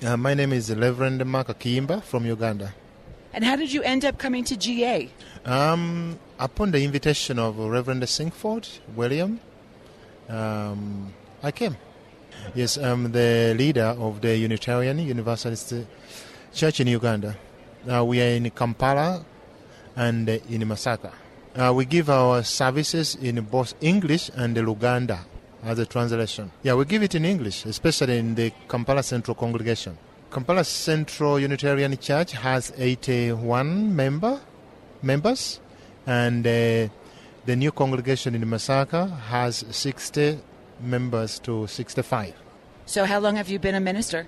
My name is Reverend Mark Akimba from Uganda. And how did you end up coming to GA? Upon the invitation of Reverend Singford William, I came. Yes, I'm the leader of the Unitarian Universalist Church in Uganda. We are in Kampala and in Masaka. We give our services in both English and Luganda as a translation. Yeah, we give it in English, especially in the Kampala Central Congregation. Kampala Central Unitarian Church has 81 members, and the new congregation in Masaka has 60 members to 65. So how long have you been a minister?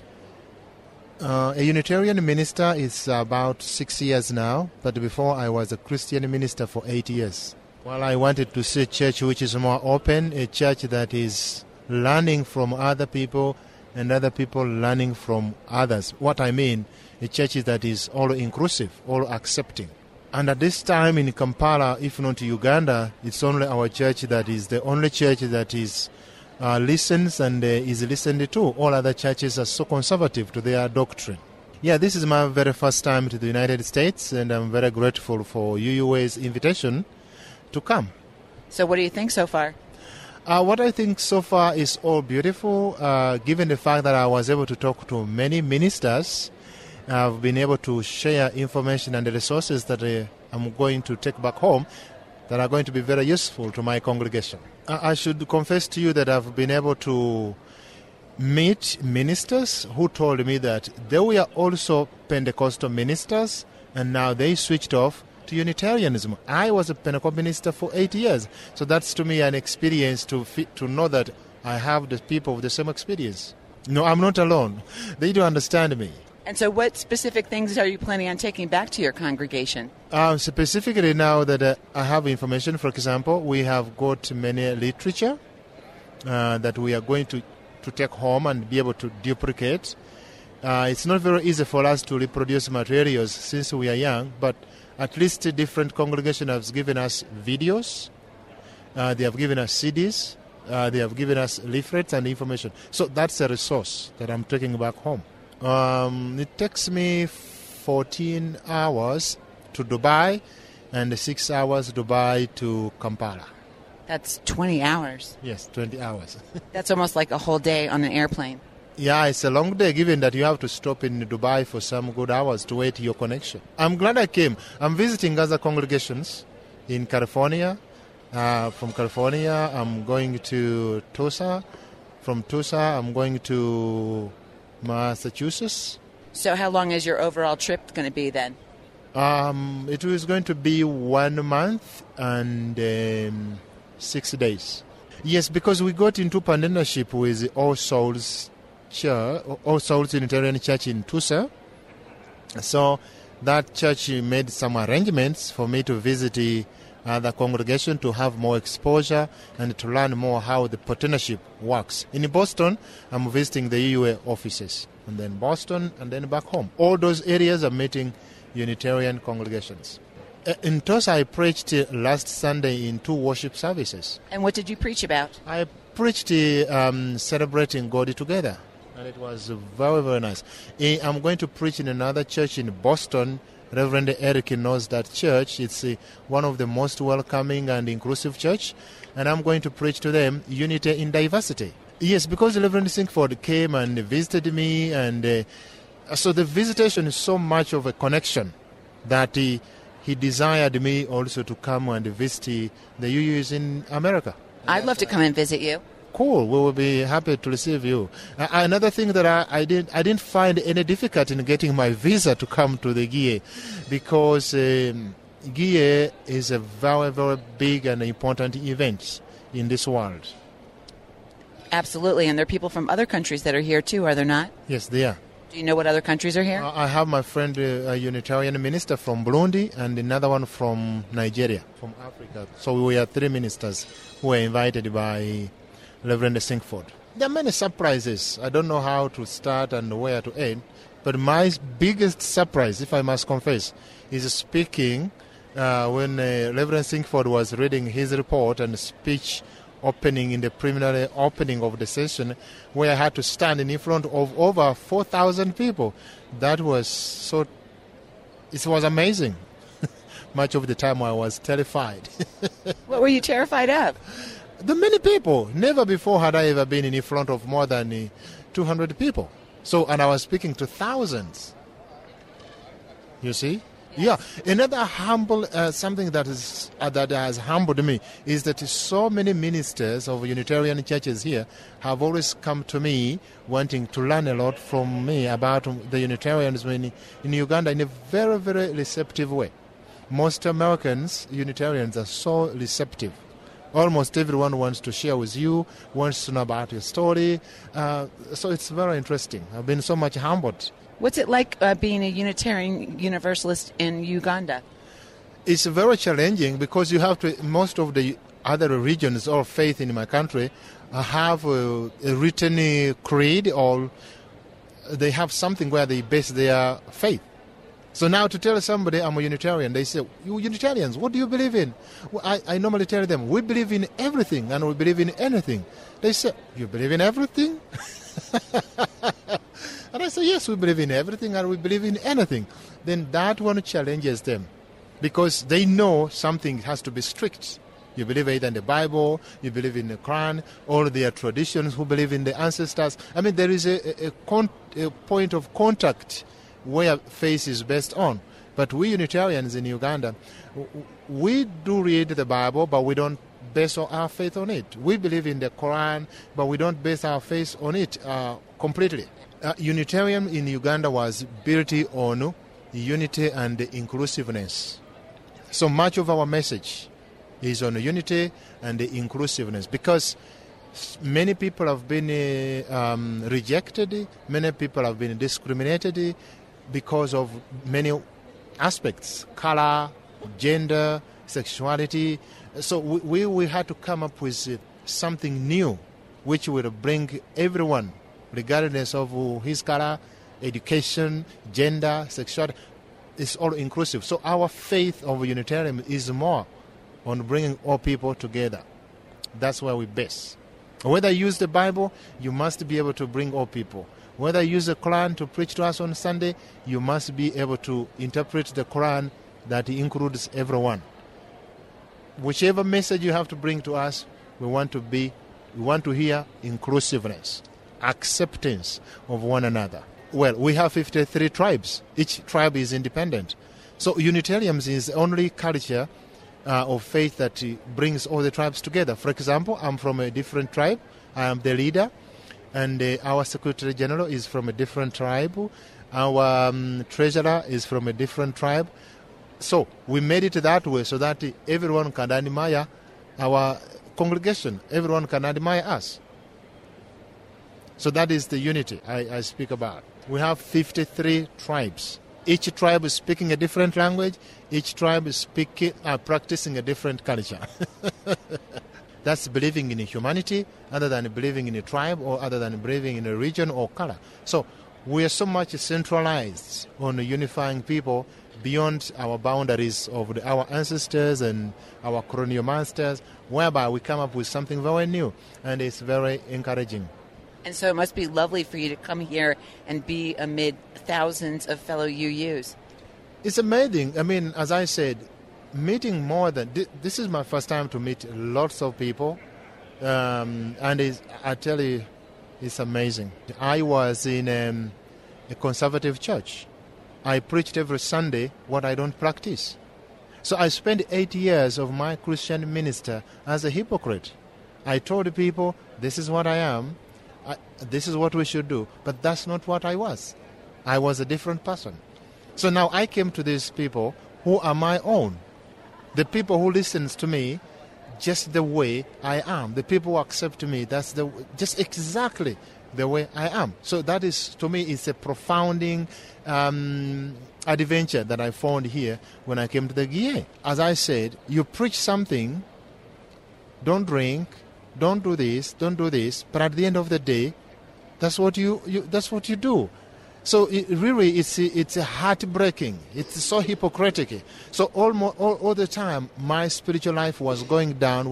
A Unitarian minister is about 6 years now, but before I was a Christian minister for 8 years. Well, I wanted to see a church which is more open, a church that is learning from other people and other people learning from others. What I mean, a church that is all inclusive, all accepting. And at this time in Kampala, if not Uganda, it's only our church that is the only church that is listens and is listened to. All other churches are so conservative to their doctrine. Yeah, this is my very first time to the United States, and I'm very grateful for UUA's invitation to come. So what do you think so far? What I think so far is all beautiful, given the fact that I was able to talk to many ministers. I've been able to share information and the resources that I'm going to take back home that are going to be very useful to my congregation. I should confess to you that I've been able to meet ministers who told me that they were also Pentecostal ministers and now they switched off to Unitarianism. I was a Pentecostal minister for 8 years, so that's to me an experience to know that I have the people with the same experience. No, I'm not alone. They do understand me. And so what specific things are you planning on taking back to your congregation? Specifically now that I have information, for example, we have got many literature that we are going to take home and be able to duplicate. It's not very easy for us to reproduce materials since we are young, but at least different congregations have given us videos, they have given us CDs, they have given us leaflets and information. So that's a resource that I'm taking back home. It takes me 14 hours to Dubai and 6 hours Dubai to Kampala. That's 20 hours. Yes, 20 hours. That's almost like a whole day on an airplane. Yeah, it's a long day, given that you have to stop in Dubai for some good hours to wait your connection. I'm glad I came. I'm visiting other congregations in California. From California, I'm going to Tulsa. From Tulsa, I'm going to Massachusetts. So how long is your overall trip going to be then? It was going to be 1 month and 6 days. Yes, because we got into partnership with All Souls Unitarian Church in Tulsa. So that church made some arrangements for me to visit the congregation to have more exposure and to learn more how the partnership works. In Boston, I'm visiting the UUA offices, and then Boston, and then back home. All those areas are meeting Unitarian congregations. In Tulsa, I preached last Sunday in 2 worship services. And what did you preach about? I preached celebrating God together, and it was very, very nice. I'm going to preach in another church in Boston. Reverend Eric knows that church. It's one of the most welcoming and inclusive church, and I'm going to preach to them unity in diversity. Yes, because Reverend Singford came and visited me, and so the visitation is so much of a connection that he desired me also to come and visit the UUs in America. I'd love to come and visit you. Cool. We will be happy to receive you. Another thing that I didn't find any difficulty in getting my visa to come to the GIE, because GIE is a very, very big and important event in this world. Absolutely. And there are people from other countries that are here too, are there not? Yes, they are. Do you know what other countries are here? I have my friend, a Unitarian minister from Burundi, and another one from Nigeria, from Africa. So we are 3 ministers who were invited by Reverend Singford. There are many surprises. I don't know how to start and where to end, but my biggest surprise, if I must confess, is speaking when Reverend Singford was reading his report and speech in the preliminary opening of the session, where I had to stand in front of over 4,000 people. That was it was amazing. Much of the time I was terrified. What were you terrified of? The many people. Never before had I ever been in front of more than 200 people. And I was speaking to thousands. You see? Yeah. Another something that has humbled me is that so many ministers of Unitarian churches here have always come to me wanting to learn a lot from me about the Unitarians in Uganda in a very, very receptive way. Most Americans, Unitarians, are so receptive. Almost everyone wants to share with you, wants to know about your story. So it's very interesting. I've been so much humbled. What's it like being a Unitarian Universalist in Uganda? It's very challenging because you have to, most of the other religions or faith in my country have a written creed, or they have something where they base their faith. So now to tell somebody I'm a Unitarian, they say, you Unitarians, what do you believe in? Well, I normally tell them, we believe in everything and we believe in anything. They say, you believe in everything? And I say, yes, we believe in everything and we believe in anything. Then that one challenges them because they know something has to be strict. You believe either in the Bible, you believe in the Quran, or their traditions, who believe in the ancestors. I mean, there is a point of contact where faith is based on. But we Unitarians in Uganda, we do read the Bible, but we don't base our faith on it. We believe in the Quran, but we don't base our faith on it completely. Unitarian in Uganda was built on unity and inclusiveness. So much of our message is on unity and inclusiveness because many people have been rejected, many people have been discriminated because of many aspects, color, gender, sexuality. So we had to come up with something new which will bring everyone, regardless of his color, education, gender, sexuality. It's all inclusive. So our faith of Unitarian is more on bringing all people together. That's where we base. Whether you use the Bible, you must be able to bring all people. Whether you use the Quran to preach to us on Sunday, you must be able to interpret the Quran that includes everyone. Whichever message you have to bring to us, we want to hear inclusiveness, acceptance of one another. Well, we have 53 tribes. Each tribe is independent. So Unitarianism is the only culture of faith that brings all the tribes together. For example, I'm from a different tribe. I am the leader. And our Secretary General is from a different tribe. Our treasurer is from a different tribe. So we made it that way so that everyone can admire our congregation. Everyone can admire us. So that is the unity I speak about. We have 53 tribes. Each tribe is speaking a different language. Each tribe is practicing a different culture. That's believing in humanity other than believing in a tribe or other than believing in a region or color. So we are so much centralized on unifying people beyond our boundaries of our ancestors and our colonial masters, whereby we come up with something very new, and it's very encouraging. And so it must be lovely for you to come here and be amid thousands of fellow UUs. It's amazing. I mean, as I said, meeting more than... This is my first time to meet lots of people. And I tell you, it's amazing. I was in a conservative church. I preached every Sunday what I don't practice. So I spent 8 years of my Christian minister as a hypocrite. I told people, this is what I am. This is what we should do. But that's not what I was. I was a different person. So now I came to these people who are my own. The people who listen to me just the way I am. The people who accept me, that's just exactly the way I am. So that is, to me, it's a profounding adventure that I found here when I came to the GA. As I said, you preach something, don't drink, don't do this, but at the end of the day, that's what you do. So it's heartbreaking. It's so hypocritical. So all the time, my spiritual life was going down,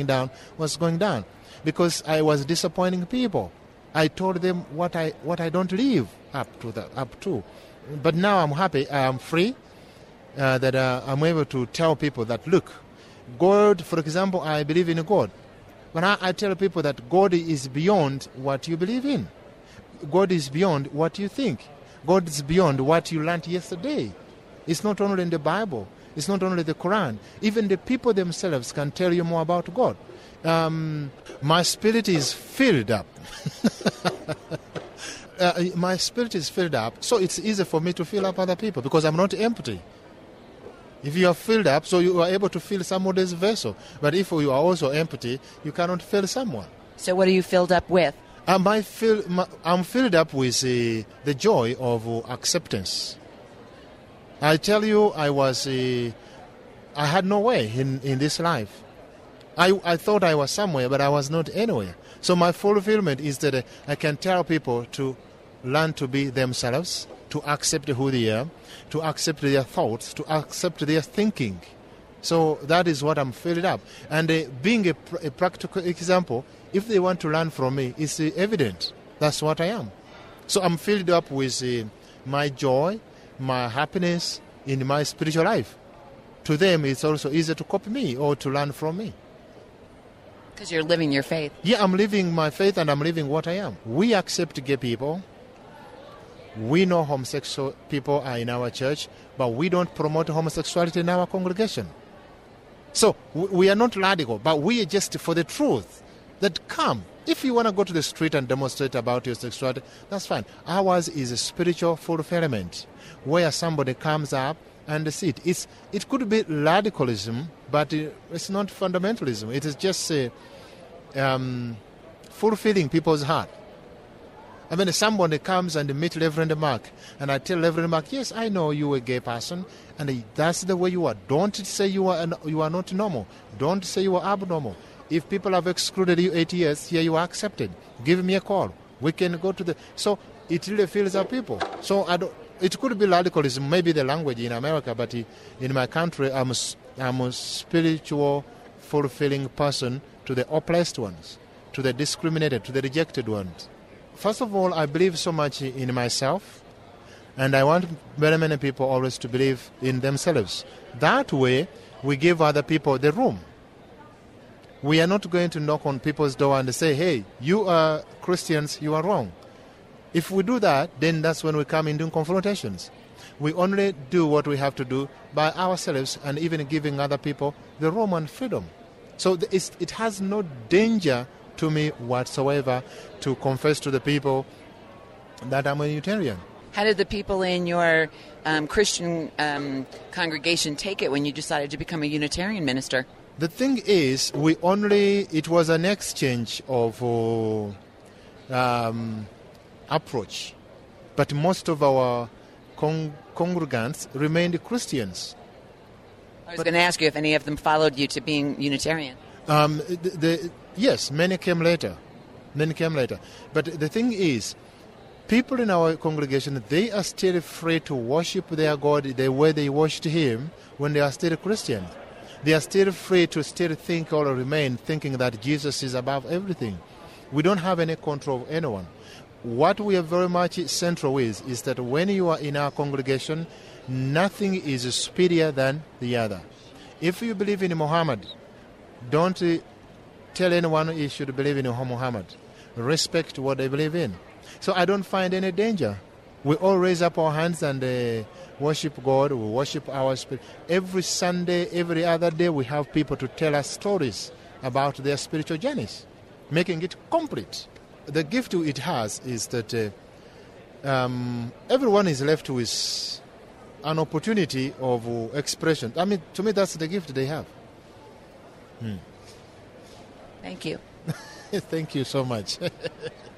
because I was disappointing people. I told them what I don't live up to. But now I'm happy. I am free. That I'm able to tell people that, look, God, for example, I believe in God. But I tell people that God is beyond what you believe in. God is beyond what you think. God is beyond what you learned yesterday. It's not only in the Bible. It's not only the Quran. Even the people themselves can tell you more about God. My spirit is filled up. My spirit is filled up, so it's easy for me to fill up other people because I'm not empty. If you are filled up, so you are able to fill somebody's vessel. But if you are also empty, you cannot fill someone. So what are you filled up with? I'm filled up with the joy of acceptance. I tell you, I had no way in this life. I thought I was somewhere, but I was not anywhere. So my fulfillment is that I can tell people to learn to be themselves, to accept who they are, to accept their thoughts, to accept their thinking. So that is what I'm filled up. And being a practical example, if they want to learn from me, it's evident. That's what I am. So I'm filled up with my joy, my happiness in my spiritual life. To them, it's also easier to copy me or to learn from me. Because you're living your faith. Yeah, I'm living my faith and I'm living what I am. We accept gay people. We know homosexual people are in our church, but we don't promote homosexuality in our congregation. So we are not radical, but we are just for the truth. That come. If you want to go to the street and demonstrate about your sexuality, that's fine. Ours is a spiritual fulfillment, where somebody comes up and see it. It could be radicalism, but it's not fundamentalism. It is just fulfilling people's heart. I mean, somebody comes and meet Reverend Mark, and I tell Reverend Mark, yes, I know you're a gay person, and that's the way you are. Don't say you are not normal. Don't say you are abnormal. If people have excluded you 8 years, here you are accepted. Give me a call. We can go to the... So it really fills up people. So it could be radicalism, maybe the language in America, but in my country, I'm a spiritual, fulfilling person to the oppressed ones, to the discriminated, to the rejected ones. First of all, I believe so much in myself, and I want very many people always to believe in themselves. That way, we give other people the room. We are not going to knock on people's door and say, hey, you are Christians, you are wrong. If we do that, then that's when we come into confrontations. We only do what we have to do by ourselves and even giving other people the room and freedom. So it has no danger to me whatsoever to confess to the people that I'm a Unitarian. How did the people in your Christian congregation take it when you decided to become a Unitarian minister? The thing is, it was an exchange of approach. But most of our congregants remained Christians. I was going to ask you if any of them followed you to being Unitarian. Yes, many came later. But the thing is, people in our congregation, they are still free to worship their God the way they worshipped Him when they are still Christian. They are still free to still think or remain thinking that Jesus is above everything. We don't have any control of anyone. What we are very much central with is that when you are in our congregation, nothing is speedier than the other. If you believe in Muhammad, don't tell anyone you should believe in Muhammad. Respect what they believe in. So I don't find any danger. We all raise up our hands and worship God. We worship our spirit. Every Sunday, every other day, we have people to tell us stories about their spiritual journeys, making it complete. The gift it has is that everyone is left with an opportunity of expression. I mean, to me, that's the gift they have. Thank you. Thank you so much.